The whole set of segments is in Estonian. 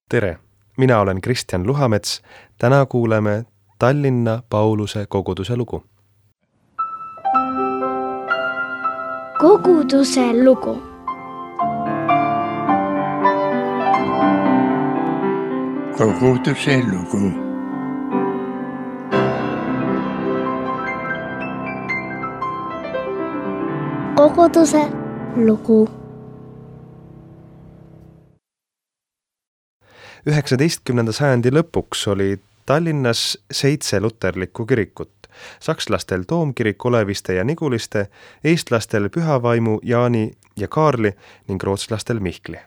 Tere, mina olen Kristjan Luhamets. Täna kuuleme Tallinna Pauluse koguduse lugu. Koguduse lugu. Koguduse lugu. Koguduse lugu. 19. sajandi lõpuks oli Tallinnas 7 luterlikku kirikut. Sakslastel Toomkirik Oleviste ja Niguliste, eestlastel Pühavaimu, Jaani ja Kaarli ning rootslastel Mihkli.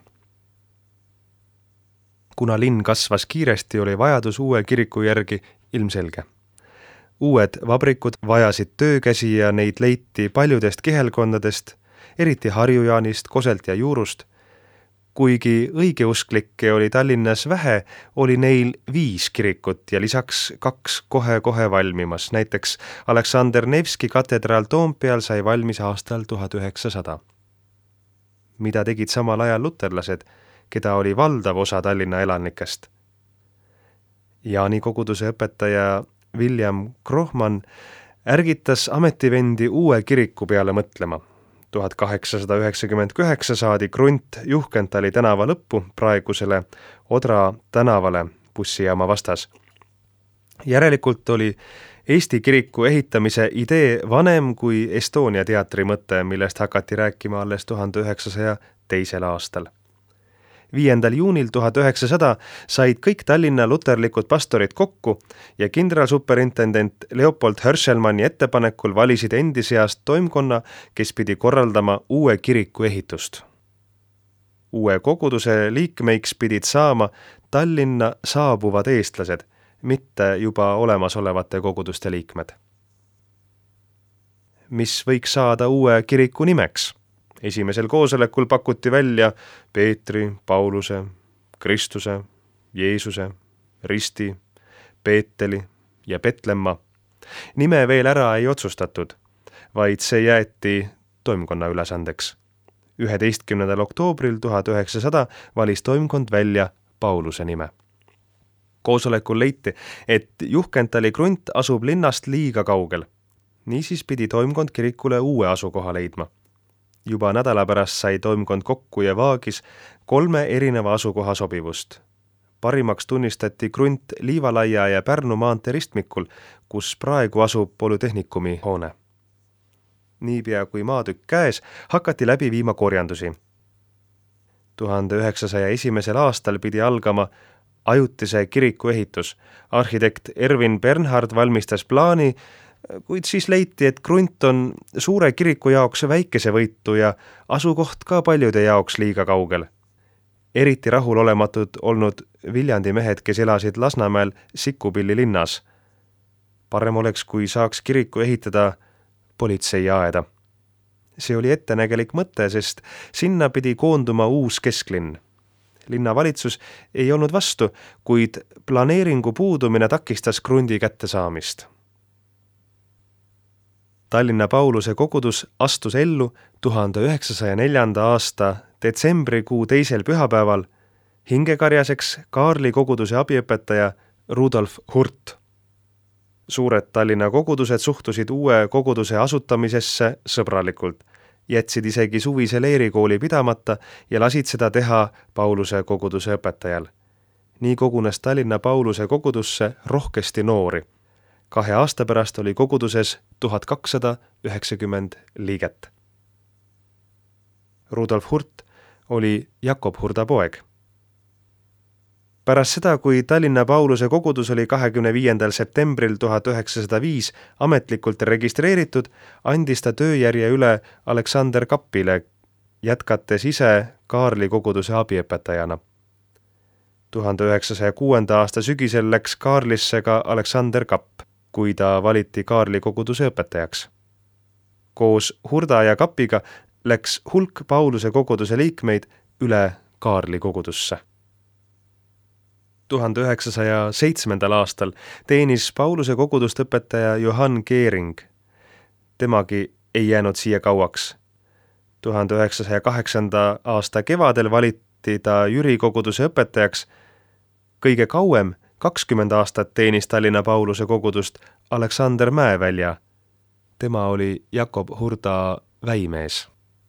Kuna linn kasvas kiiresti, oli vajadus uue kiriku järgi ilmselge. Uued vabrikud vajasid töökäsi ja neid leiti paljudest kihelkondadest, eriti Harjujaanist, Koselt ja Juurust. Kuigi õigeusklikke oli Tallinnas vähe, oli neil 5 kirikut ja lisaks 2 kohe valmimas. Näiteks Aleksander Nevski katedraal Toompeal sai valmis aastal 1900. Mida tegid samal ajal luterlased, keda oli valdav osa Tallinna elanikest? Jaani koguduse õpetaja William Krohmann ärgitas ametivendi uue kiriku peale mõtlema. 1899 saadi krunt Juhkentali tänava lõppu praegusele Odra tänavale bussijaama vastas. Järelikult oli Eesti kiriku ehitamise idee vanem kui Estonia teatri mõte, millest hakati rääkima alles 1902. aastal. 5. juunil 1900 said kõik Tallinna luterlikud pastorid kokku ja kindralsuperintendent Leopold Hörselmanni ettepanekul valisid endi seast toimkonna, kes pidi korraldama uue kiriku ehitust. Uue koguduse liikmeiks pidid saama Tallinna saabuvad eestlased, mitte juba olemasolevate koguduste liikmed. Mis võiks saada uue kiriku nimeks? Esimesel koosolekul pakuti välja Peetri, Pauluse, Kristuse, Jeesuse, Risti, Peeteli ja Petlemma. Nime veel ära ei otsustatud, vaid see jäeti toimkonna ülesandeks. 11. oktoobril 1900 valis toimkond välja Pauluse nime. Koosolekul leiti, et Juhkentali krunt asub linnast liiga kaugel. Niisiis pidi toimkond kirikule uue asukoha leidma. Juba nädala pärast sai toimkond kokku ja vaagis 3 erineva asukoha sobivust. Parimaks tunnistati krunt Liivalaia ja Pärnu maantee ristmikul, kus praegu asub Polütehnikumi hoone. Niipea kui maatükk käes, hakati läbi viima korjandusi. 1901. aastal pidi algama ajutise kiriku ehitus. Arhitekt Ervin Bernhard valmistas plaani, kuid siis leiti, et krunt on suure kiriku jaoks väikesevõitu ja asukoht ka paljude jaoks liiga kaugel. Eriti rahulolematud olnud Viljandi mehed, kes elasid Lasnamäel Sikkupilli linnas. Parem oleks, kui saaks kiriku ehitada politseiaeda. See oli ettenägelik mõte, sest sinna pidi koonduma uus kesklinn. Linnavalitsus ei olnud vastu, kuid planeeringu puudumine takistas krundi kättesaamist. Tallinna Pauluse kogudus astus ellu 1904. aasta detsembrikuu 2. pühapäeval hingekarjaseks Kaarli koguduse abiõpetaja Rudolf Hurt. Suured Tallinna kogudused suhtusid uue koguduse asutamisesse sõbralikult, jätsid isegi suvise leerikooli pidamata ja lasid seda teha Pauluse koguduse õpetajal. Nii kogunes Tallinna Pauluse kogudusse rohkesti noori. 2 aasta pärast oli koguduses 1290 liiget. Rudolf Hurt oli Jakob Hurda poeg. Pärast seda, kui Tallinna Pauluse kogudus oli 25. septembril 1905 ametlikult registreeritud, andis ta tööjärje üle Aleksander Kappile, jätkates ise Kaarli koguduse abiõpetajana. 1906. aasta sügisel läks Kaarlisse ka Aleksander Kapp, kui ta valiti Kaarli koguduse õpetajaks. Koos Hurda ja Kapiga läks hulk Pauluse koguduse liikmeid üle Kaarli kogudusse. 1907. aastal teenis Pauluse kogudust õpetaja Johann Geering. Temagi ei jäänud siia kauaks. 1908. aasta kevadel valiti ta Jüri koguduse õpetajaks Kõige kauem, 20 aastat teenis Tallinna Pauluse kogudust Aleksander Mäevälja. Tema oli Jakob Hurda väimees.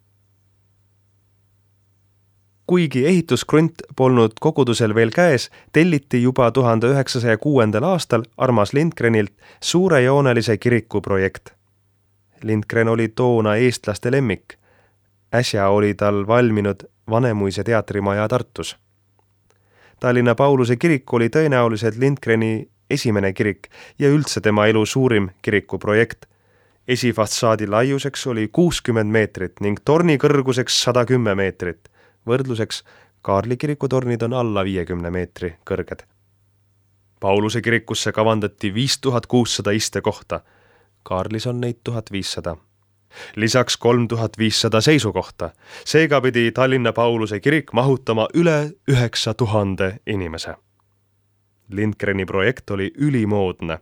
Kuigi ehituskrunt polnud kogudusel veel käes, telliti juba 1906. aastal Armas Lindgrenilt suurejoonelise kiriku projekt. Lindgren oli toona eestlaste lemmik. Äsja oli tal valminud Vanemuise teatrimaja Tartus. Tallinna Pauluse kirik oli tõenäoliselt Lindgreni esimene kirik ja üldse tema elu suurim kirikuprojekt. Esifassaadi laiuseks oli 60 meetrit ning torni kõrguseks 110 meetrit. Võrdluseks, Kaarli kiriku tornid on alla 50 meetri kõrged. Pauluse kirikusse kavandati 5600 istekohta. Kaarlis on neid 1500. Lisaks 3500 seisukohta. Seega pidi Tallinna Pauluse kirik mahutama üle 9000 inimese. Lindgreni projekt oli ülimoodne.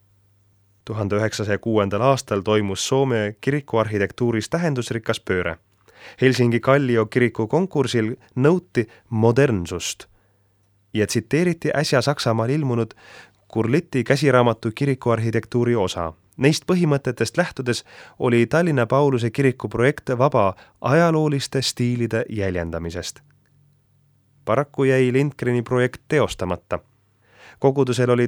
1906. aastal toimus Soome kirikuarhitektuuris tähendusrikas pööre. Helsingi Kallio kiriku konkursil nõuti modernsust ja tsiteeriti äsja Saksamaal ilmunud Gurlitti käsiraamatu kirikuarhitektuuri osa. Neist põhimõtetest lähtudes oli Tallinna Pauluse kiriku projekt vaba ajalooliste stiilide jäljendamisest. Paraku jäi Lindgreni projekt teostamata. Kogudusel oli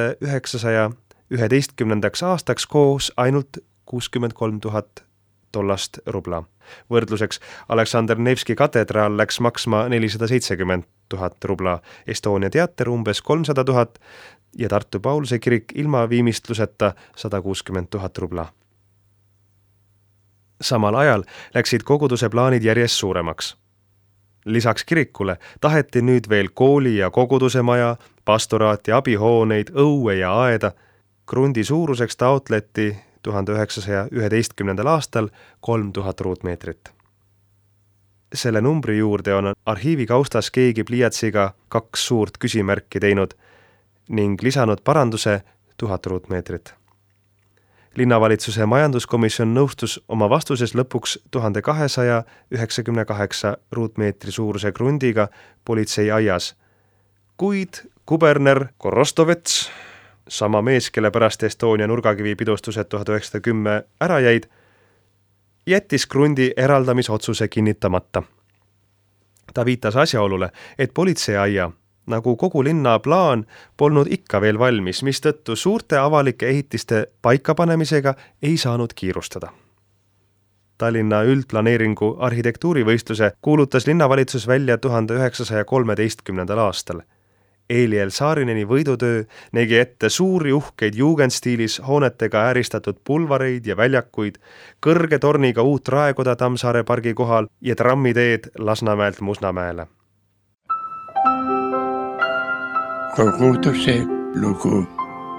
1911. aastaks koos ainult 63 000 tollast rubla. Võrdluseks Aleksander Nevski katedraal läks maksma 470 000 rubla, Estonia teater umbes 300 000 ja Tartu Pauluse kirik ilma viimistluseta 160 000 rubla. Samal ajal läksid koguduse plaanid järjest suuremaks. Lisaks kirikule taheti nüüd veel kooli ja koguduse maja, pastoraati, abihooneid, õue ja aeda. Krundi suuruseks taotleti 1911. aastal 3000 ruutmeetrit. Selle numbri juurde on arhiivikaustas keegi pliiatsiga 2 suurt küsimärki teinud ning lisanud paranduse 1000 ruutmeetrit. Linnavalitsuse majanduskomisjon nõustus oma vastuses lõpuks 1298 ruutmeetri suuruse krundiga politseiaias, kuid kuberner Korostovets, sama mees, kelle pärast Estonia nurgakivi pidustused 1910 ära jäid, jättis krundi eraldamisotsuse kinnitamata. Ta viitas asjaolule, et politseiaia, nagu kogu linna plaan, polnud ikka veel valmis, mistõttu suurte avalike ehitiste paikapanemisega ei saanud kiirustada. Tallinna üldplaneeringu arhitektuurivõistluse kuulutas linnavalitsus välja 1913. aastal. Eeliel Saarineni võidutöö nägi ette suuri uhkeid jugendstiilis hoonetega ääristatud pulvareid ja väljakuid, kõrge torniga uut Raekoda Tammsaare pargi kohal ja trammiteed Lasnamäelt Musnamäele. Koguduse lugu.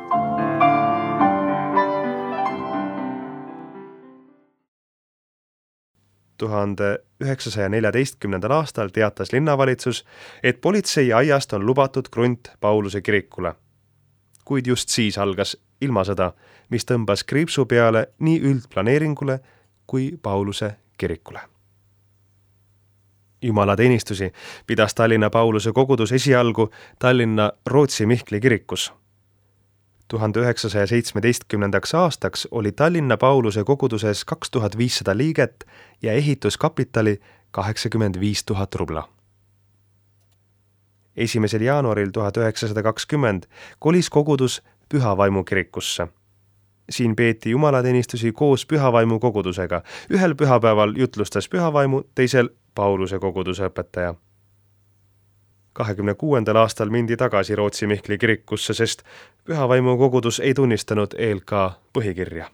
Tuhande 1914. aastal teatas linnavalitsus, et politseiaiast on lubatud krunt Pauluse kirikule. Kuid just siis algas ilmasõda, mis tõmbas kriipsu peale nii üldplaneeringule kui Pauluse kirikule. Jumalateenistusi pidas Tallinna Pauluse kogudus esialgu Tallinna Rootsi Mihkli kirikus. 1917. aastaks oli Tallinna Pauluse koguduses 2500 liiget ja ehituskapitali 85 000 rubla. 1. jaanuaril 1920 kolis kogudus Pühavaimu kirikusse. Siin peeti jumalateenistusi koos Pühavaimu kogudusega. Ühel pühapäeval jutlustas Pühavaimu, teisel Pauluse koguduse õpetaja. 26. aastal mindi tagasi Rootsi Mihkli kirikusse, sest Pühavaimu kogudus ei tunnistanud ELK põhikirja.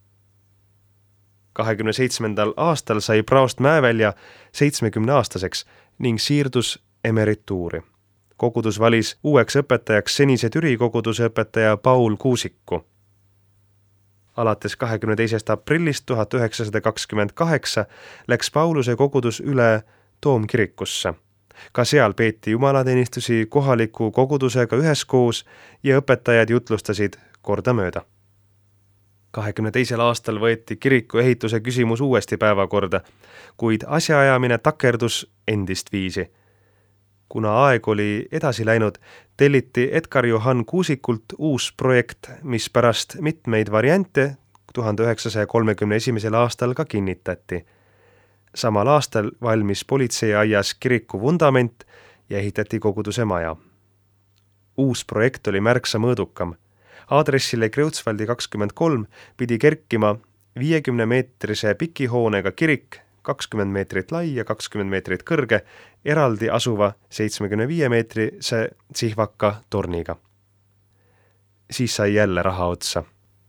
27. aastal sai praost Mäevälja 70-aastaseks ning siirdus emerituuri. Kogudus valis uueks õpetajaks senise Türi koguduse õpetaja Paul Kuusiku. Alates 22. aprillist 1928 läks Pauluse kogudus üle Toomkirikusse. Ka seal peeti jumalateenistusi kohaliku kogudusega üheskoos ja õpetajad jutlustasid kordamööda. 22. aastal võeti kiriku ehituse küsimus uuesti päevakorda, kuid asjaajamine takerdus endist viisi. Kuna aeg oli edasi läinud, telliti Edgar Johann Kuusikult uus projekt, mis pärast mitmeid variante 1931. aastal ka kinnitati. Samal aastal valmis politseiaias kiriku vundament ja ehitati koguduse maja. Uus projekt oli märksa mõõdukam. Aadressile Kreutzwaldi 23 pidi kerkima 50-meetrise pikihoonega kirik, 20 meetrit lai ja 20 meetrit kõrge, eraldi asuva 75-meetrise tsihvaka torniga. Siis sai jälle raha otsa.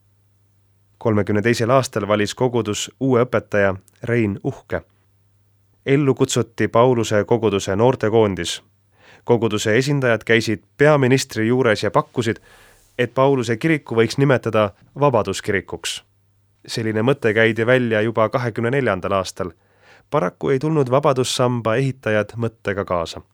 32. aastal valis kogudus uue õpetaja Rein Uhke. Ellu kutsuti Pauluse koguduse noortekoondis. Koguduse esindajad käisid peaministri juures ja pakkusid, et Pauluse kiriku võiks nimetada vabaduskirikuks. Selline mõte käidi välja juba 24. aastal. Paraku ei tulnud vabadussamba ehitajad mõttega kaasa.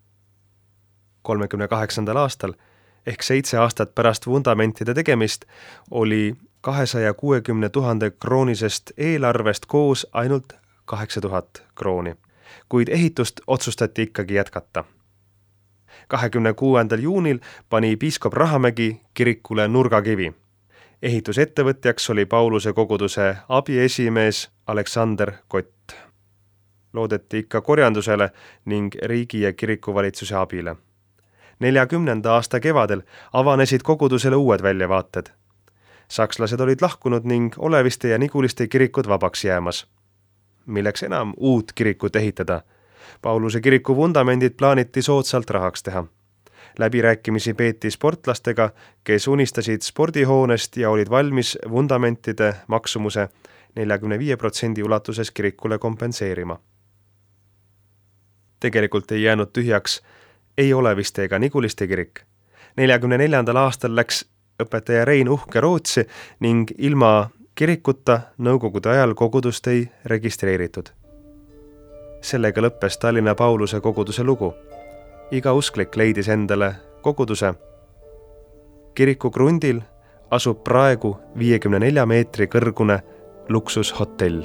38. aastal ehk 7 aastat pärast vundamentide tegemist oli 260 000 kroonisest eelarvest koos ainult 8000 krooni, kuid ehitust otsustati ikkagi jätkata. 26. juunil pani piiskop Rahamägi kirikule nurgakivi. Ehitusettevõtjaks oli Pauluse koguduse abiesimees Aleksander Kott. Loodeti ikka korjandusele ning riigi ja kirikuvalitsuse abile. 40. aasta kevadel avanesid kogudusele uued väljavaated. Sakslased olid lahkunud ning Oleviste ja Niguliste kirikud vabaks jäämas. Milleks enam uut kirikut ehitada? Pauluse kiriku vundamendid plaaniti soodsalt rahaks teha. Läbirääkimisi peeti sportlastega, kes unistasid spordihoonest ja olid valmis vundamentide maksumuse 45% ulatuses kirikule kompenseerima. Tegelikult ei jäänud tühjaks ei Oleviste ega Niguliste kirik. 44. aastal läks õpetaja Rein Uhke Rootsi ning ilma kirikuta nõukogude ajal kogudust ei registreeritud. Sellega lõppes Tallinna Pauluse koguduse lugu. Iga usklik leidis endale koguduse. Kiriku krundil asub praegu 54 meetri kõrgune luksushotell.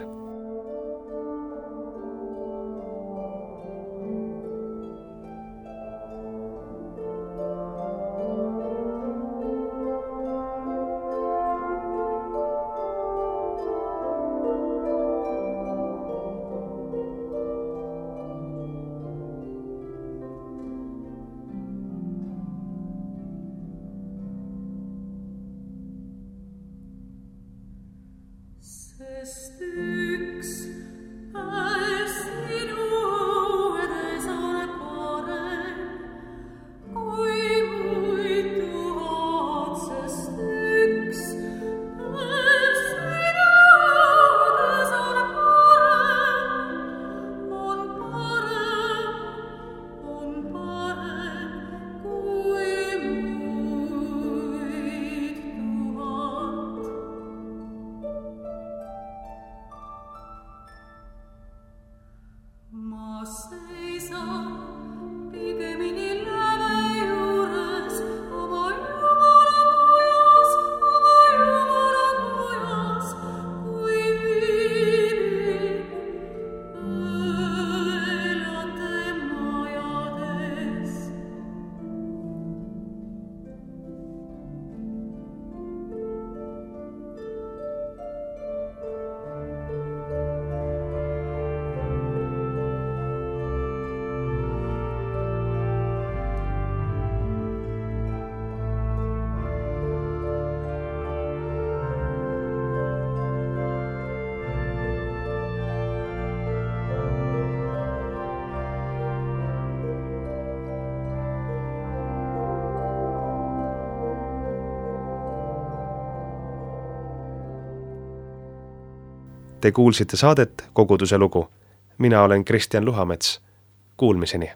Te kuulsite saadet Koguduse lugu. Mina olen Kristjan Luhamets. Kuulmiseni.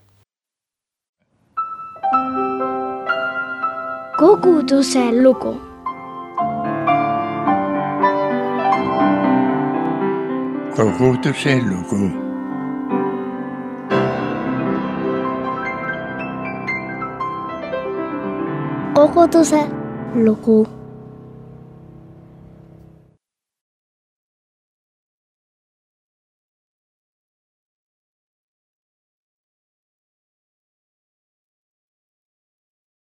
Koguduse lugu. Koguduse lugu. Koguduse lugu.